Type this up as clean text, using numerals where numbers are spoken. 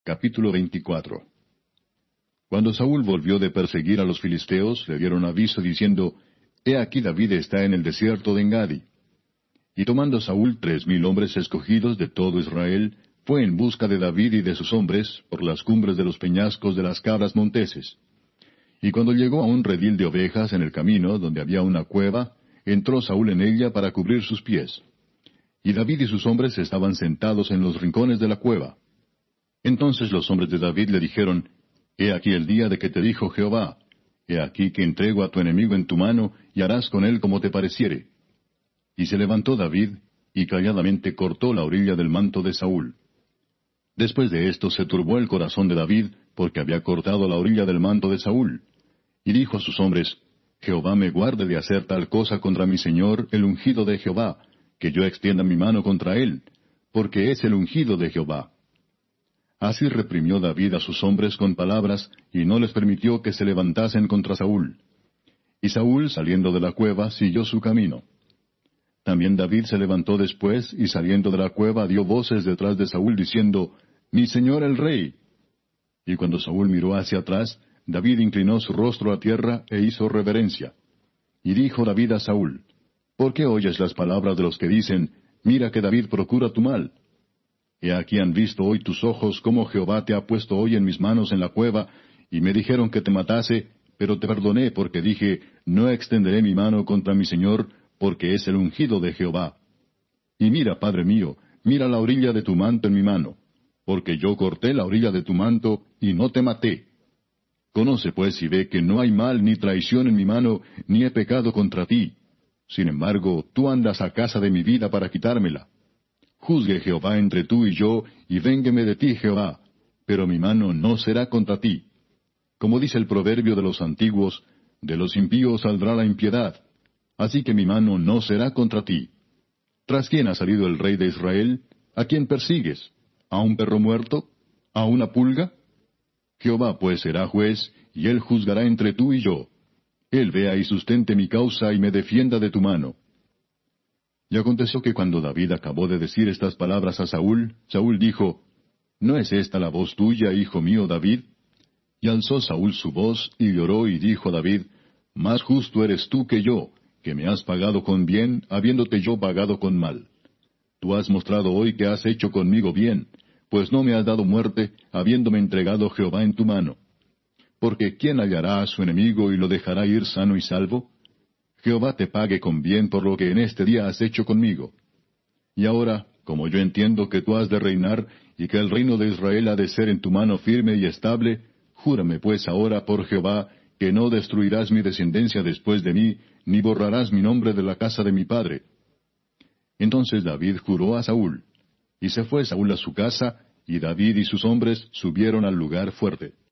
Capítulo 24. Cuando Saúl volvió de perseguir a los filisteos, le dieron aviso diciendo, He aquí David está en el desierto de Engadi. Y tomando Saúl 3,000 hombres escogidos de todo Israel, fue en busca de David y de sus hombres por las cumbres de los peñascos de las cabras monteses. Y cuando llegó a un redil de ovejas en el camino, donde había una cueva, entró Saúl en ella para cubrir sus pies. Y David y sus hombres estaban sentados en los rincones de la cueva. Entonces los hombres de David le dijeron, He aquí el día de que te dijo Jehová, He aquí que entrego a tu enemigo en tu mano, y harás con él como te pareciere. Y se levantó David, y calladamente cortó la orilla del manto de Saúl. Después de esto se turbó el corazón de David, porque había cortado la orilla del manto de Saúl. Y dijo a sus hombres, Jehová me guarde de hacer tal cosa contra mi señor, el ungido de Jehová, que yo extienda mi mano contra él, porque es el ungido de Jehová. Así reprimió David a sus hombres con palabras, y no les permitió que se levantasen contra Saúl. Y Saúl, saliendo de la cueva, siguió su camino. También David se levantó después, y saliendo de la cueva dio voces detrás de Saúl, diciendo, Mi señor el rey. Y cuando Saúl miró hacia atrás, David inclinó su rostro a tierra, e hizo reverencia. Y dijo David a Saúl, ¿Por qué oyes las palabras de los que dicen, Mira que David procura tu mal? He aquí han visto hoy tus ojos cómo Jehová te ha puesto hoy en mis manos en la cueva, y me dijeron que te matase, pero te perdoné porque dije, no extenderé mi mano contra mi señor, porque es el ungido de Jehová. Y mira, padre mío, mira la orilla de tu manto en mi mano, porque yo corté la orilla de tu manto, y no te maté. Conoce pues y ve que no hay mal ni traición en mi mano, ni he pecado contra ti. Sin embargo, tú andas a casa de mi vida para quitármela. Juzgue Jehová entre tú y yo, y véngueme de ti, Jehová, pero mi mano no será contra ti. Como dice el proverbio de los antiguos, de los impíos saldrá la impiedad, así que mi mano no será contra ti. ¿Tras quién ha salido el rey de Israel? ¿A quién persigues? ¿A un perro muerto? ¿A una pulga? Jehová pues será juez, y él juzgará entre tú y yo. Él vea y sustente mi causa y me defienda de tu mano. Y aconteció que cuando David acabó de decir estas palabras a Saúl, Saúl dijo, ¿No es esta la voz tuya, hijo mío David? Y alzó Saúl su voz, y lloró, y dijo a David, Más justo eres tú que yo, que me has pagado con bien, habiéndote yo pagado con mal. Tú has mostrado hoy que has hecho conmigo bien, pues no me has dado muerte, habiéndome entregado Jehová en tu mano. Porque ¿quién hallará a su enemigo y lo dejará ir sano y salvo? Jehová te pague con bien por lo que en este día has hecho conmigo. Y ahora, como yo entiendo que tú has de reinar, y que el reino de Israel ha de ser en tu mano firme y estable, júrame pues ahora por Jehová, que no destruirás mi descendencia después de mí, ni borrarás mi nombre de la casa de mi padre. Entonces David juró a Saúl. Y se fue Saúl a su casa, y David y sus hombres subieron al lugar fuerte.